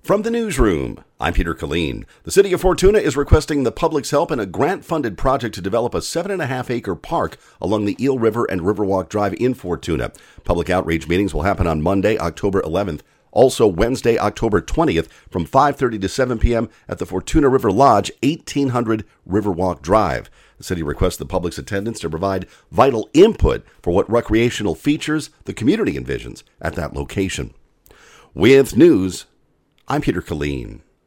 From the newsroom, I'm Peter Killeen. The City of Fortuna is requesting the public's help in a grant-funded project to develop a 7.5-acre park along the Eel River and Riverwalk Drive in Fortuna. Public outreach meetings will happen on Monday, October 11th. Also Wednesday, October 20th from 5:30 to 7 p.m. at the Fortuna River Lodge, 1800 Riverwalk Drive. The city requests the public's attendance to provide vital input for what recreational features the community envisions at that location. With news, I'm Peter Killeen.